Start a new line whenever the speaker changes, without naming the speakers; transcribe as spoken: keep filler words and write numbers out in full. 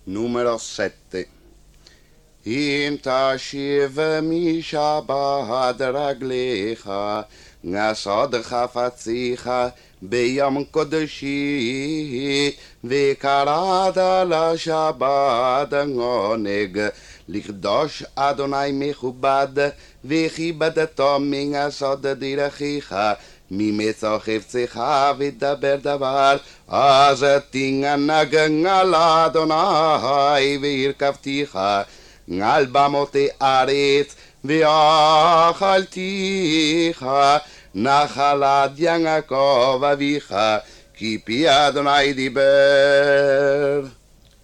Numero sette. אם תשיב משבת רגליך, נסוד חפציך ביום קודשי, וקראת לשבת עונג, לקדוש אדוני מכובד, וכיבדתו מן הסוד דרכיך, ממצוא חפצך ודבר דבר, אז תנגן על אדוני והרכבתיך על במותי ארץ ואכלתיך נחלת יעקב אביך, כי פי אדוני דיבר.